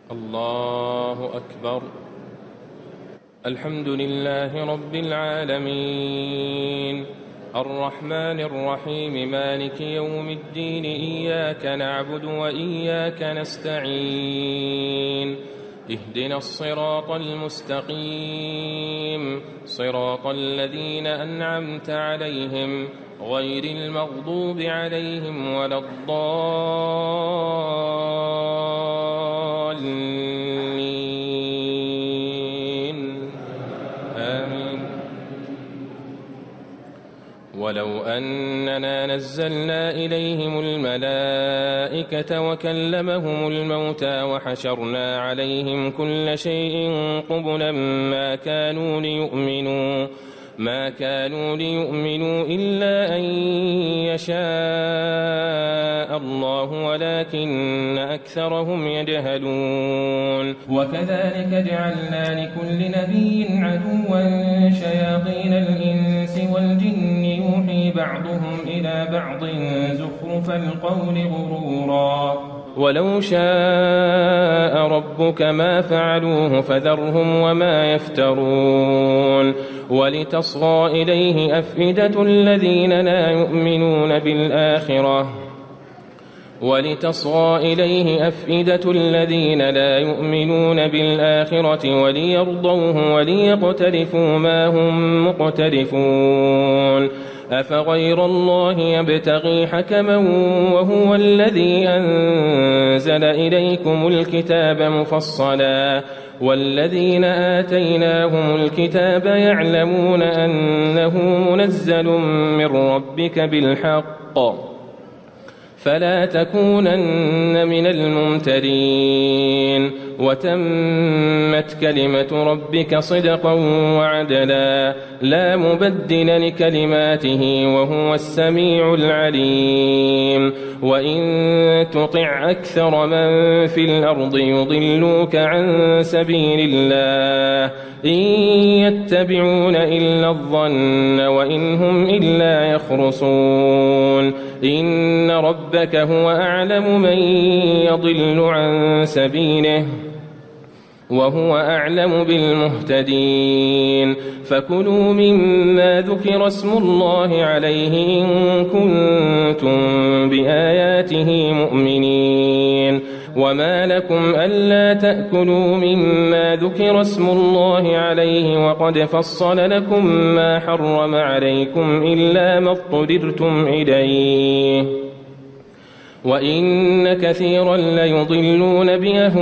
الله أكبر. الحمد لله رب العالمين الرحمن الرحيم مالك يوم الدين إياك نعبد وإياك نستعين اهدنا الصراط المستقيم صراط الذين أنعمت عليهم غير المغضوب عليهم ولا الضالين آمين. ولو أننا نزلنا إليهم الملائكة وكلمهم الموتى وحشرنا عليهم كل شيء قبلا ما كانوا ليؤمنوا إلا أن يشاء الله ولكن أكثرهم يجهلون. وكذلك جعلنا لكل نبي عدوا شياطين الإنس والجن يوحي بعضهم إلى بعض زخرف القول غرورا ولو شاء ربك ما فعلوه فذرهم وما يفترون. ولتصغى إليه أفئدة الذين لا يؤمنون بالآخرة وليرضوه وليقترفوا ما هم مقترفون. أفغير الله يبتغي حكما وهو الذي أنزل إليكم الكتاب مفصلا والذين آتيناهم الكتاب يعلمون أنه منزل من ربك بالحق فلا تكونن من الممترين. وتمت كلمة ربك صدقا وعدلا لا مبدل لكلماته وهو السميع العليم. وإن تطع أكثر من في الأرض يضلوك عن سبيل الله إن يتبعون إلا الظن وإن هم إلا يخرصون. إن ربك هو أعلم من يضل عن سبيله وهو أعلم بالمهتدين. فكلوا مما ذكر اسم الله عليه إن كنتم بآياته مؤمنين. وما لكم ألا تأكلوا مما ذكر اسم الله عليه وقد فصل لكم ما حرم عليكم إلا ما اضطررتم إليه وإن كثيرا ليضلون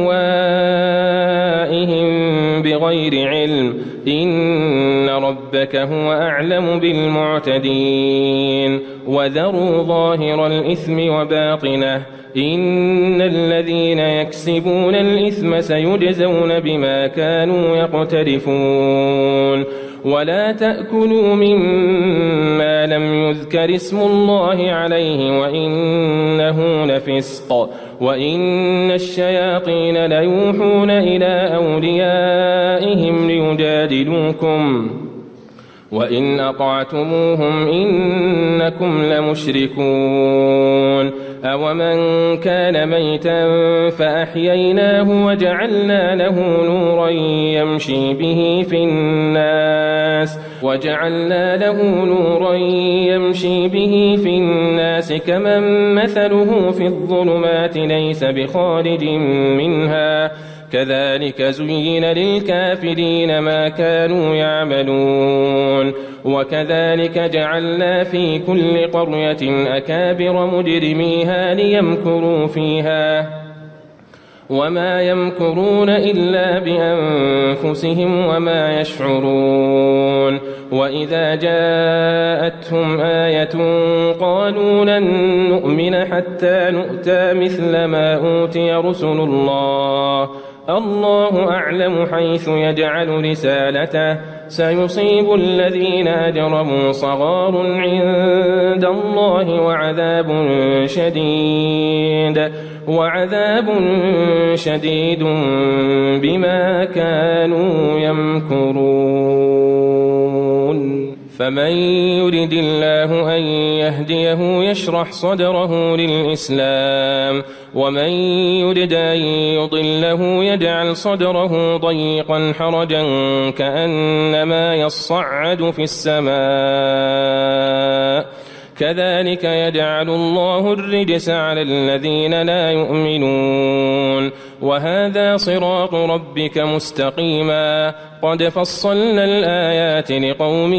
بأهوائهم بغير علم إن ربك هو أعلم بالمعتدين. وذروا ظاهر الإثم وباطنه إن الذين يكسبون الإثم سيجزون بما كانوا يقترفون. ولا تأكلوا مما لم يذكر اسم الله عليه وإنه لفسق وإن الشياطين ليوحون إلى أوليائهم ليجادلوكم وإن أطعتموهم إنكم لمشركون. أومن كان ميتا فأحييناه وجعلنا له نورا يمشي به في الناس كمن مثله في الظلمات ليس بخارج منها كذلك زين للكافرين ما كانوا يعملون. وكذلك جعلنا في كل قرية أكابر مجرميها ليمكروا فيها وما يمكرون إلا بأنفسهم وما يشعرون. وإذا جاءتهم آية قالوا لن نؤمن حتى نؤتى مثل ما أوتي رسل الله أعلم حيث يجعل رسالته سيصيب الذين أجرموا صغار عند الله وعذاب شديد بما كانوا يمكرون. فمن يرد الله أن يهديه يشرح صدره للإسلام ومن يرد أن يضله يجعل صدره ضيقا حرجا كأنما يصعد في السماء كذلك يجعل الله الرجس على الذين لا يؤمنون وهذا صراط ربك مستقيما قد فصلنا الآيات لقوم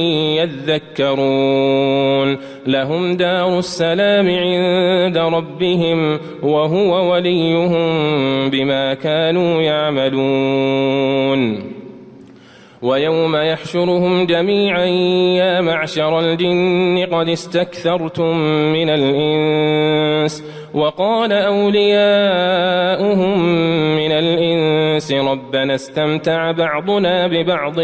يذكرون لهم دار السلام عند ربهم وهو وليهم بما كانوا يعملون ويوم يحشرهم جميعا يا معشر الجن قد استكثرتم من الإنس وقال أولياؤهم من الإنس ربنا استمتع بعضنا ببعض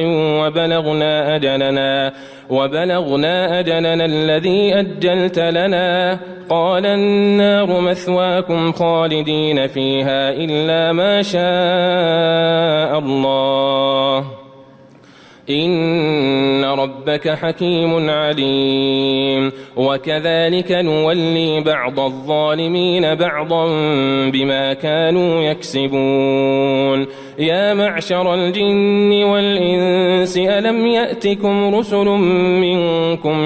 وبلغنا أجلنا الذي أجلت لنا قال النار مثواكم خالدين فيها إلا ما شاء الله إن ربك حكيم عليم وكذلك نولي بعض الظالمين بعضا بما كانوا يكسبون يا معشر الجن والإنس ألم يأتكم رسل منكم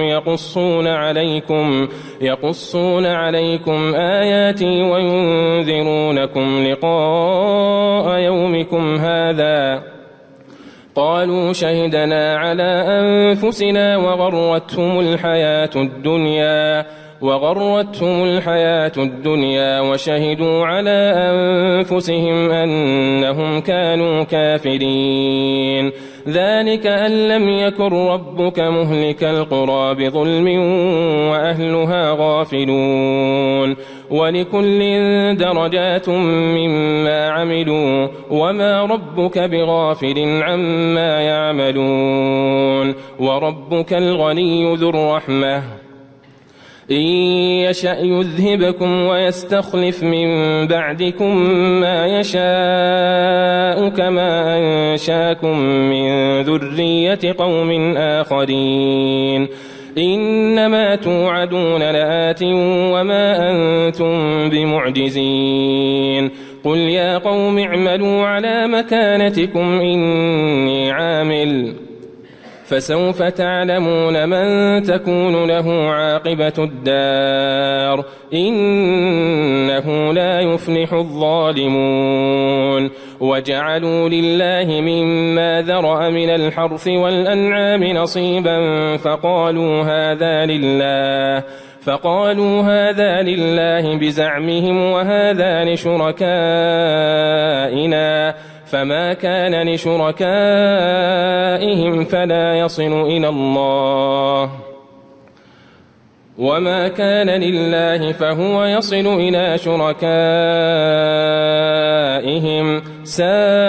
يقصون عليكم آياتي وينذرونكم لقاء يومكم هذا قالوا شهدنا على أنفسنا وغرتهم الحياة الدنيا وشهدوا على أنفسهم أنهم كانوا كافرين ذلك أن لم يكن ربك مهلك القرى بظلم وأهلها غافلون ولكل درجات مما عملوا وما ربك بغافل عما يعملون وربك الغني ذو الرحمة إن يشأ يذهبكم ويستخلف من بعدكم ما يشاء كما أنشاكم من ذرية قوم آخرين إنما توعدون لآت وما أنتم بمعجزين قل يا قوم اعملوا على مكانتكم إني عامل فسوف تعلمون من تكون له عاقبة الدار إنه لا يفلح الظالمون وجعلوا لله مما ذرأ من الحرث والأنعام نصيبا فقالوا هذا لله بزعمهم وهذا لشركائنا فما كان لشركائهم فلا يصل إلى الله وما كان لله فهو يصل إلى شركائهم ساء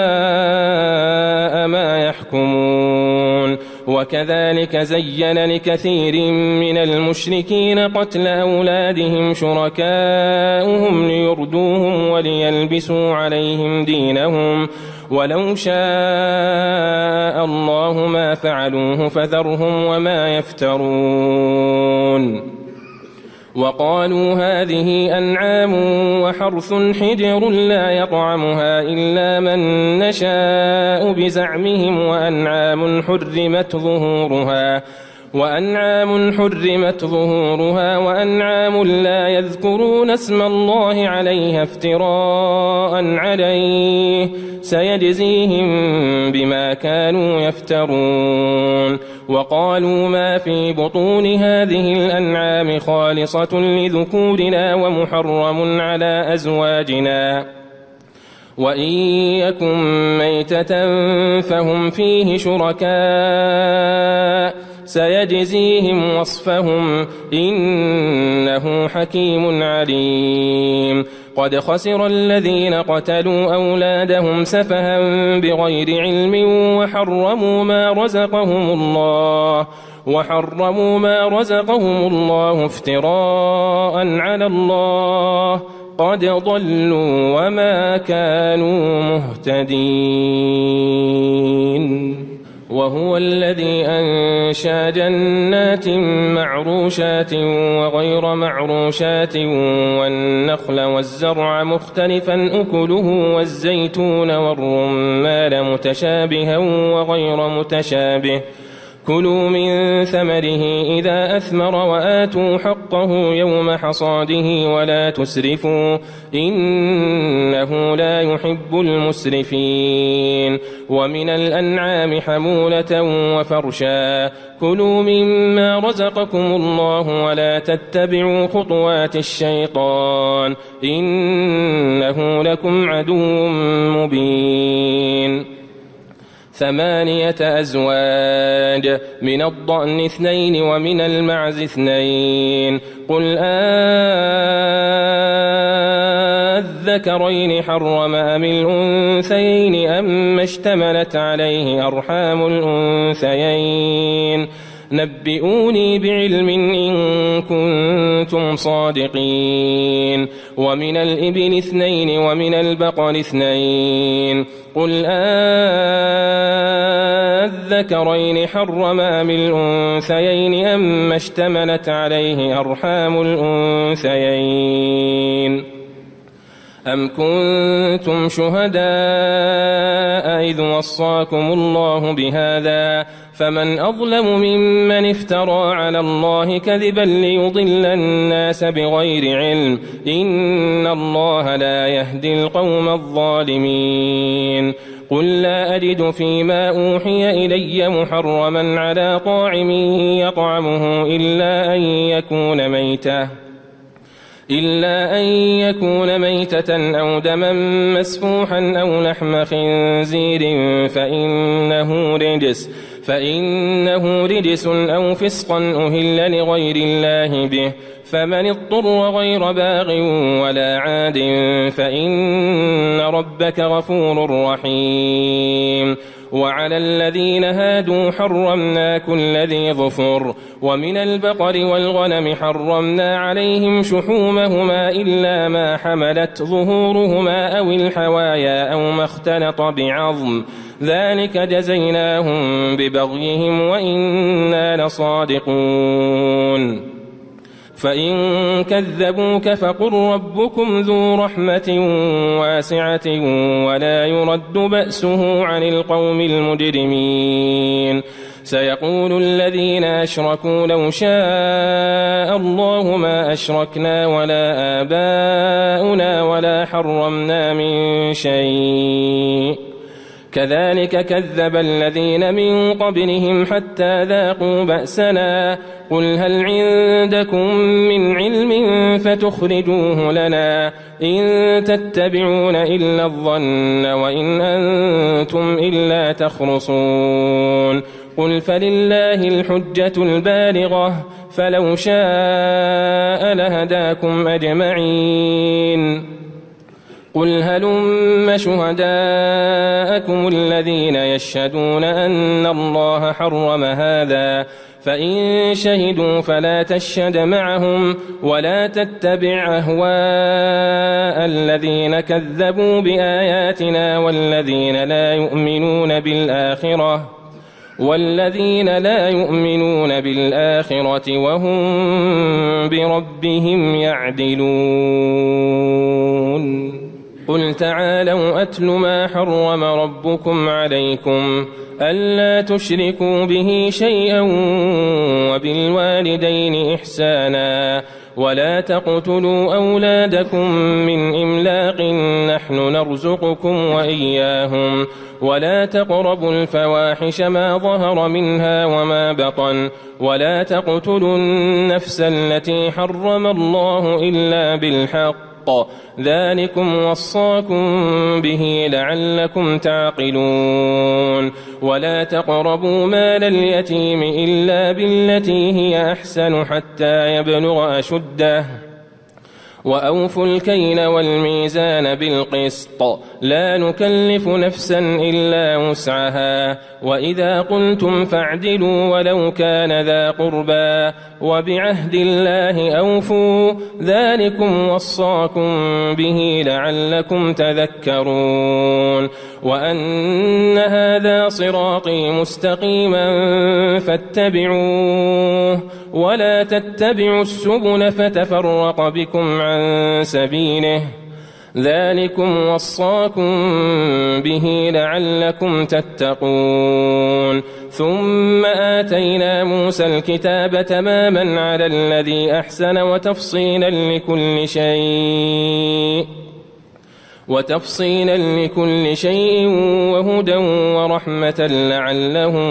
ما يحكمون وكذلك زين لكثير من المشركين قتل أولادهم شركاؤهم ليردوهم وليلبسوا عليهم دينهم ولو شاء الله ما فعلوه فذرهم وما يفترون وقالوا هذه أنعام وحرث حجر لا يطعمها إلا من نشاء بزعمهم وأنعام حرمت ظهورها وأنعام لا يذكرون اسم الله عليها افتراء عليه سيجزيهم بما كانوا يفترون وقالوا ما في بطون هذه الأنعام خالصة لذكورنا ومحرم على أزواجنا وإن يكن ميتة فهم فيه شركاء سيجزيهم وصفهم إنه حكيم عليم قد خسر الذين قتلوا أولادهم سفها بغير علم وحرموا ما رزقهم الله افتراء على الله قد ضلوا وما كانوا مهتدين وهو الذي أنشأ جنات معروشات وغير معروشات والنخل والزرع مختلفا أكله والزيتون والرمان متشابها وغير متشابه كلوا من ثمره إذا أثمر وآتوا حقه يوم حصاده ولا تسرفوا إنه لا يحب المسرفين ومن الأنعام حمولة وفرشا كلوا مما رزقكم الله ولا تتبعوا خطوات الشيطان إنه لكم عدو مبين 8 أزواج من الضأن 2 ومن المعز 2 قل الذكرين حرم أم الأنثيين أم اشتملت عليه أرحام الأنثيين نبئوني بعلم إن كنتم صادقين ومن الإبل 2 ومن البقر 2 قل الذكرين حرم أم الأنثيين أم اشتملت عليه أرحام الأنثيين أم كنتم شهداء إذ وصاكم الله بهذا فمن أظلم ممن افترى على الله كذبا ليضل الناس بغير علم إن الله لا يهدي القوم الظالمين قل لا أجد فيما أوحي إلي محرما على طاعم يطعمه إلا أن يكون ميتة أو دما مسفوحا أو لحم خنزير فإنه رجس أو فسقا أهل لغير الله به فمن اضطر غير باغ ولا عاد فإن ربك غفور رحيم وعلى الذين هادوا حرمنا كل ذي ظفر ومن البقر والغنم حرمنا عليهم شحومهما إلا ما حملت ظهورهما أو الحوايا أو ما اختلط بعظم ذلك جزيناهم ببغيهم وإنا لصادقون فإن كذبوك فقل ربكم ذو رحمة واسعة ولا يرد بأسه عن القوم المجرمين سيقول الذين أشركوا لو شاء الله ما أشركنا ولا آباؤنا ولا حرمنا من شيء كذلك كذب الذين من قبلهم حتى ذاقوا بأسنا قل هل عندكم من علم فتخرجوه لنا إن تتبعون إلا الظن وإن أنتم إلا تخرصون قل فلله الحجة البالغة فلو شاء لهداكم أجمعين قل هلم شهداءكم الذين يشهدون أن الله حرم هذا فإن شهدوا فلا تشهد معهم ولا تتبع أهواء الذين كذبوا بآياتنا والذين لا يؤمنون بالآخرة وهم بربهم يعدلون قل تعالوا أتل ما حرم ربكم عليكم ألا تشركوا به شيئا وبالوالدين إحسانا ولا تقتلوا أولادكم من إملاق نحن نرزقكم وإياهم ولا تقربوا الفواحش ما ظهر منها وما بطن ولا تقتلوا النفس التي حرم الله إلا بالحق ذلكم وصاكم به لعلكم تعقلون ولا تقربوا مال اليتيم إلا بالتي هي أحسن حتى يبلغ أشده وأوفوا الكيل والميزان بالقسط لا نكلف نفسا إلا وسعها وإذا قلتم فاعدلوا ولو كان ذا قربى وبعهد الله أوفوا ذلكم وصاكم به لعلكم تذكرون وأن هذا صراطي مستقيما فاتبعوه ولا تتبعوا السبل فتفرق بكم عن سبيله ذلكم وصاكم به لعلكم تتقون ثم آتينا موسى الكتاب تماما على الذي أحسن وتفصيلا لكل شيء وهدى ورحمة لعلهم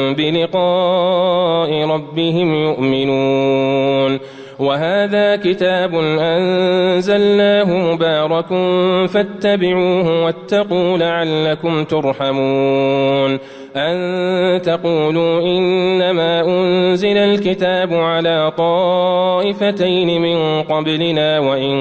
بلقاء ربهم يؤمنون وهذا كتاب أنزلناه مبارك فاتبعوه واتقوا لعلكم ترحمون أن تقولوا إنما أنزل الكتاب على طائفتين من قبلنا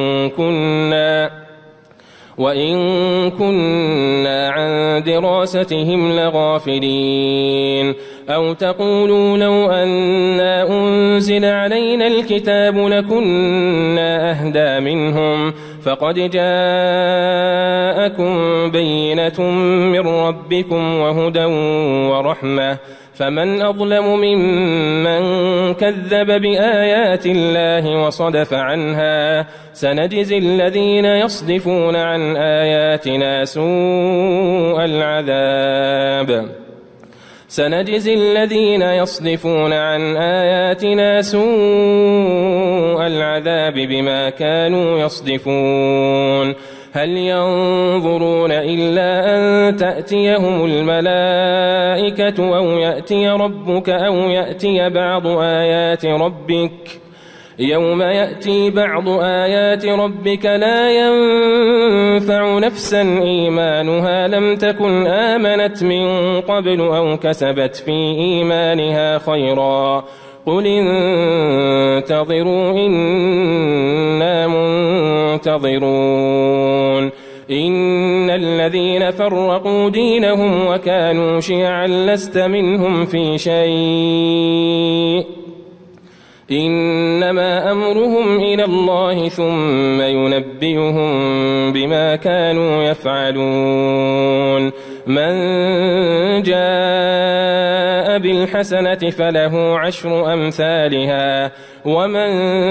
وإن كنا عن دراستهم لغافلين أو تقولوا لو أنا أنزل علينا الكتاب لكنا أهدى منهم فقد جاءكم بينة من ربكم وهدى ورحمة فمن أظلم ممن كذب بآيات الله وصدف عنها سنجزي الذين يصدفون عن آياتنا سوء العذاب بما كانوا يصدفون هل ينظرون إلا أن تأتيهم الملائكة أو يأتي ربك أو يأتي بعض آيات ربك يوم يأتي بعض آيات ربك لا ينفع نفسا إيمانها لم تكن آمنت من قبل أو كسبت في إيمانها خيرا قل انتظروا إنا منتظرون إن الذين فرقوا دينهم وكانوا شيعا لست منهم في شيء إنما أمرهم إلى الله ثم ينبئهم بما كانوا يفعلون من جاء بالحسنة فله عشر أمثالها ومن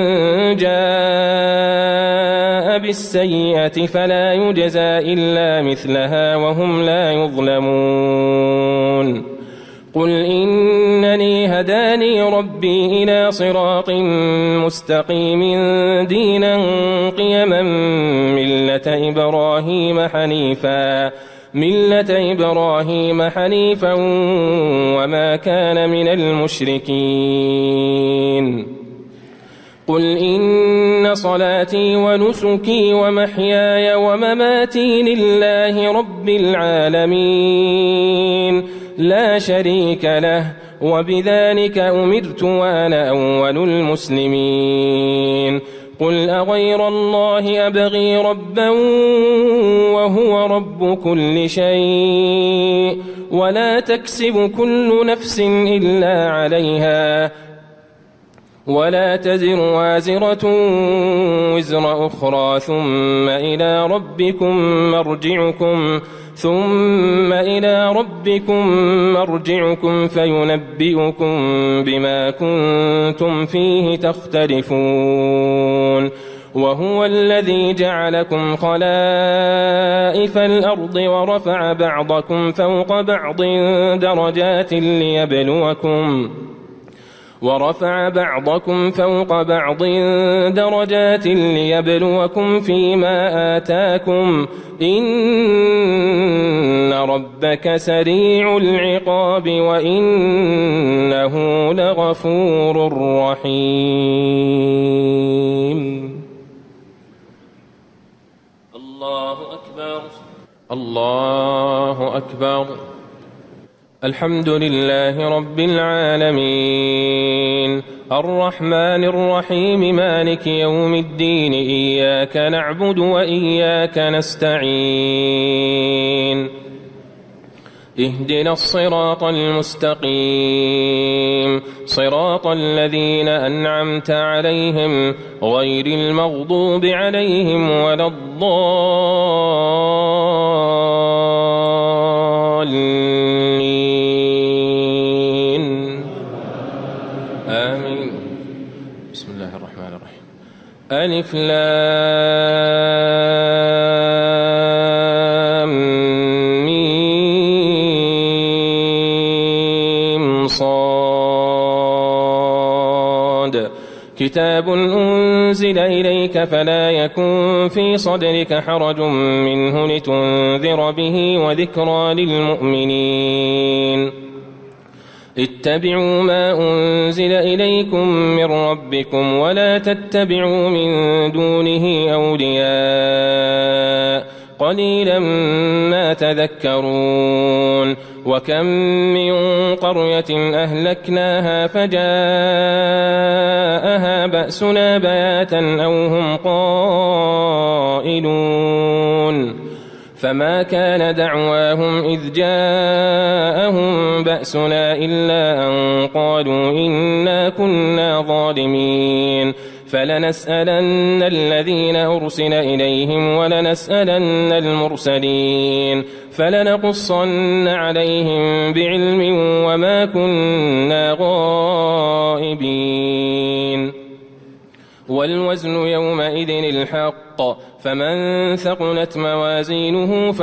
جاء بالسيئة فلا يجزى إلا مثلها وهم لا يظلمون قل إنني هداني ربي إلى صراط مستقيم دينا قيما ملة إبراهيم حنيفا وما كان من المشركين قل إن صلاتي ونسكي ومحياي ومماتي لله رب العالمين لا شريك له وبذلك أمرت وأنا أول المسلمين قل أغير الله أبغي ربا وهو رب كل شيء ولا تكسب كل نفس إلا عليها ولا تزر وازرة وزر أخرى ثم إلى ربكم مرجعكم فينبئكم بما كنتم فيه تختلفون وهو الذي جعلكم خلائف الأرض ورفع بعضكم فوق بعض درجات ليبلوكم فيما آتاكم إن ربك سريع العقاب وإنه لغفور رحيم الله أكبر الحمد لله رب العالمين الرحمن الرحيم مالك يوم الدين إياك نعبد وإياك نستعين اهدنا الصراط المستقيم صراط الذين أنعمت عليهم غير المغضوب عليهم ولا الضالين آمين. بسم الله الرحمن الرحيم. ألف لام ميم صاد كتاب أنزل إليك فلا يكن في صدرك حرج منه لتنذر به وذكرى للمؤمنين. اتبعوا ما أنزل إليكم من ربكم ولا تتبعوا من دونه أولياء قليلا ما تذكرون. وكم من قرية أهلكناها فجاءها بأسنا بياتا أو هم قائلون فما كان دعواهم إذ جاءهم بأسنا إلا أن قالوا إنا كنا ظالمين. فلنسألن الذين أرسل إليهم ولنسألن المرسلين فلنقصن عليهم بعلم وما كنا غائبين. والوزن يومئذ الحق فمن ثقلت موازينه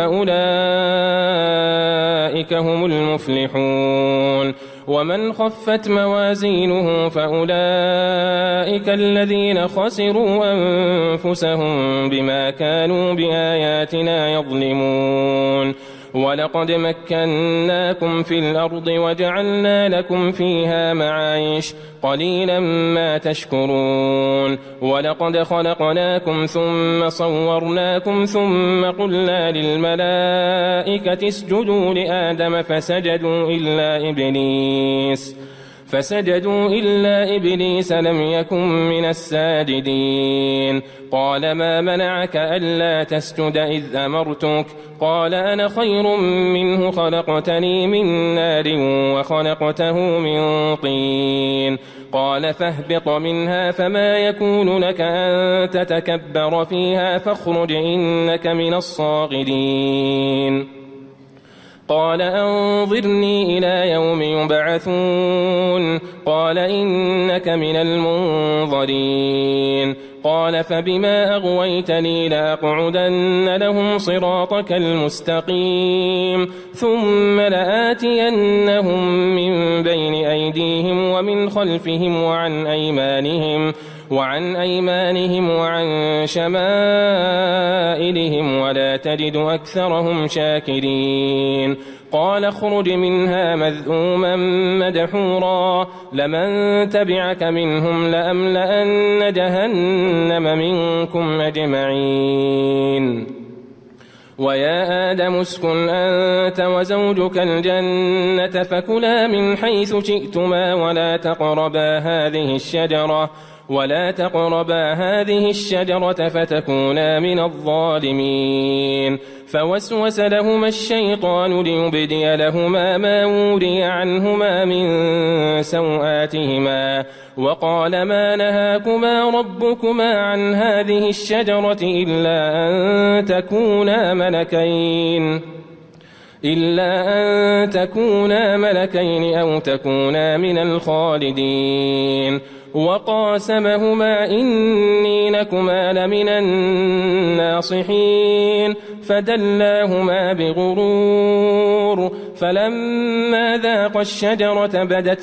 فأولئك هم المفلحون ومن خفت موازينه فأولئك الذين خسروا أنفسهم بما كانوا بآياتنا يظلمون. ولقد مكناكم في الأرض وجعلنا لكم فيها معايش قليلا ما تشكرون. ولقد خلقناكم ثم صورناكم ثم قلنا للملائكة اسجدوا لآدم فسجدوا إلا إبليس لم يكن من الساجدين. قال ما منعك ألا تسجد إذ أمرتك؟ قال أنا خير منه خلقتني من نار وخلقته من طين. قال فاهبط منها فما يكون لك أن تتكبر فيها فاخرج إنك من الصاغرين. قال أنظرني إلى يوم يبعثون. قال إنك من المنظرين. قال فبما أغويتني لأقعدن لهم صراطك المستقيم ثم لآتينهم من بين أيديهم ومن خلفهم وعن أيمانهم وعن شمائلهم ولا تجد أكثرهم شاكرين. قال اخرج منها مذءوما مدحورا لمن تبعك منهم لأملأن جهنم منكم أجمعين. ويا آدم اسكن أنت وزوجك الجنة فكلا من حيث شئتما ولا تقربا هذه الشجرة فتكونا من الظالمين. فوسوس لهما الشيطان ليبدي لهما ما وري عنهما من سوآتهما وقال ما نهاكما ربكما عن هذه الشجرة إلا أن تكونا ملكين أو تكونا من الخالدين. وقاسمهما إني لكما لمن الناصحين فدلاهما بغرور فلما ذاقا الشجرة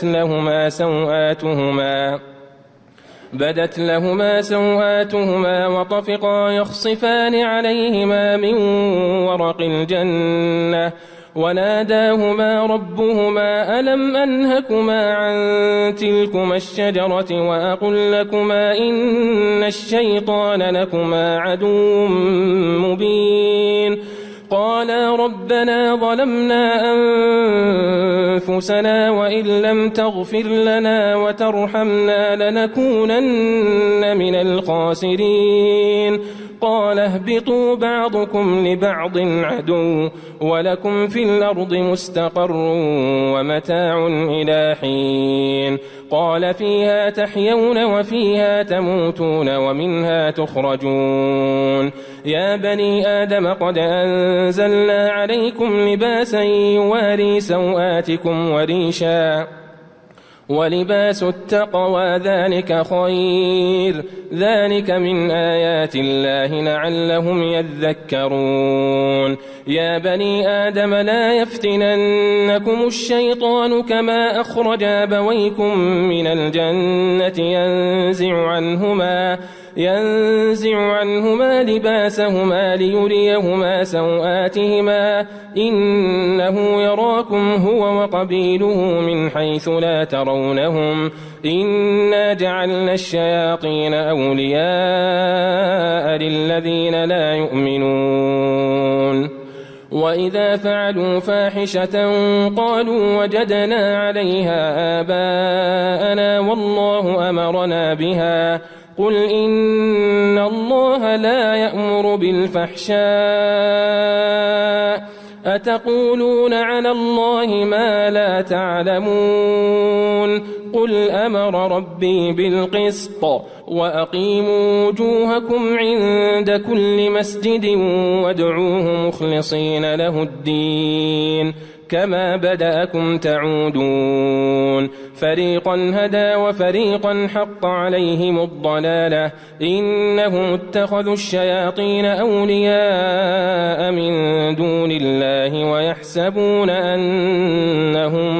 بدت لهما سوآتهما وطفقا يخصفان عليهما من ورق الجنة وناداهما ربهما ألم أنهكما عن تلكما الشجرة وأقل لكما إن الشيطان لكما عدو مبين قالا ربنا ظلمنا أنفسنا وإن لم تغفر لنا وترحمنا لنكونن من الخاسرين قال اهبطوا بعضكم لبعض عدو ولكم في الأرض مستقر ومتاع إلى حين قال فيها تحيون وفيها تموتون ومنها تخرجون يا بني آدم قد أنزلنا عليكم لباسا يواري سوآتكم وريشا ولباس التقوى ذلك خير ذلك من آيات الله لعلهم يذكرون يا بني آدم لا يفتننكم الشيطان كما أخرج أبويكم من الجنة ينزع عنهما لباسهما ليريهما سوآتهما إنه يراكم هو وقبيله من حيث لا ترونهم إنا جعلنا الشياطين أولياء للذين لا يؤمنون وإذا فعلوا فاحشة قالوا وجدنا عليها آباءنا والله أمرنا بها قل إن الله لا يأمر بالفحشاء أتقولون على الله ما لا تعلمون قل أمر ربي بالقسط وأقيموا وجوهكم عند كل مسجد وادعوه مخلصين له الدين كما بدأكم تعودون فريقا هدى وفريقا حق عليهم الضلالة إنهم اتخذوا الشياطين أولياء من دون الله ويحسبون أنهم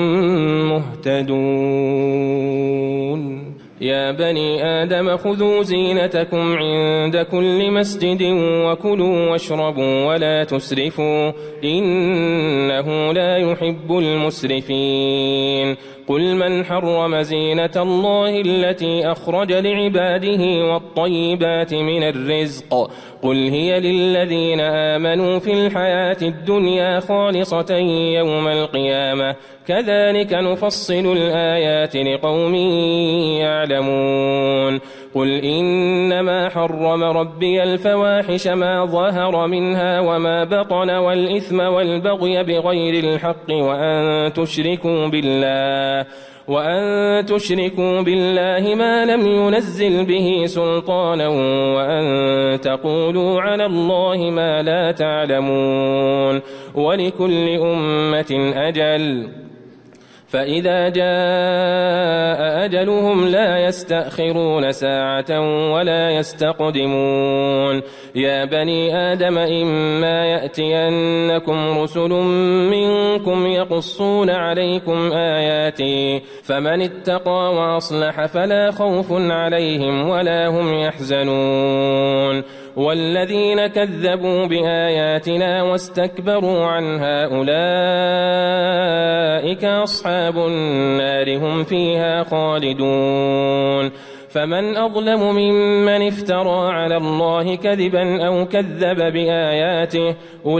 مهتدون يا بني آدم خذوا زينتكم عند كل مسجد وكلوا واشربوا ولا تسرفوا إنه لا يحب المسرفين قل من حرم زينة الله التي أخرج لعباده والطيبات من الرزق قل هي للذين آمنوا في الحياة الدنيا خالصة يوم القيامة كذلك نفصل الآيات لقوم يعلمون قل إنما حرم ربي الفواحش ما ظهر منها وما بطن والإثم والبغي بغير الحق وأن تشركوا بالله ما لم ينزل به سلطانا وأن تقولوا على الله ما لا تعلمون ولكل أمة أجل فإذا جاء أجلهم لا يستأخرون ساعة ولا يستقدمون يا بني آدم إما يأتينكم رسل منكم يقصون عليكم آياتي فمن اتقى وأصلح فلا خوف عليهم ولا هم يحزنون والذين كذبوا بآياتنا واستكبروا عنها أولئك أصحاب النار هم فيها خالدون فمن أظلم ممن افترى على الله كذبا أو كذب بآياته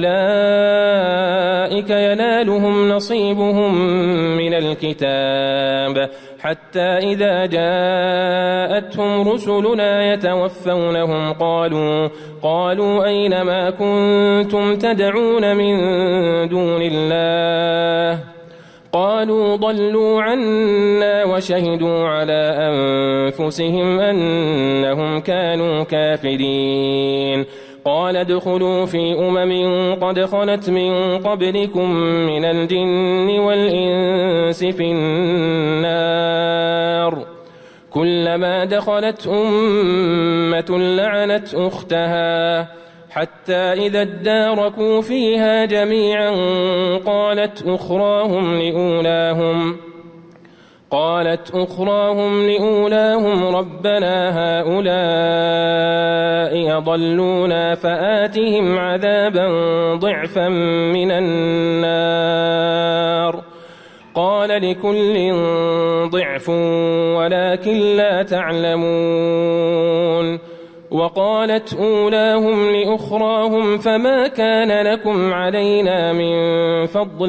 أولئك ينالهم نصيبهم من الكتاب حتى إذا جاءتهم رسلنا يتوفونهم قالوا أين ما كنتم تدعون من دون الله قالوا ضلوا عنا وشهدوا على أنفسهم أنهم كانوا كافرين قال ادخلوا في قد خلت من قبلكم من الجن والإنس في النار كلما دخلت أمة لعنت أختها حتى إذا اداركوا فيها جميعا قالت أخراهم لأولاهم ربنا هؤلاء أضلونا فآتهم عذابا ضعفا من النار قال لكل ضعف ولكن لا تعلمون وقالت أولاهم لأخراهم فما كان لكم علينا من فضل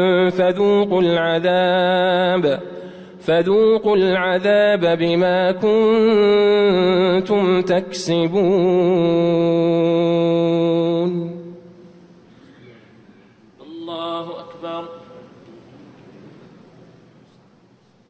فذوقوا العذاب بما كنتم تكسبون.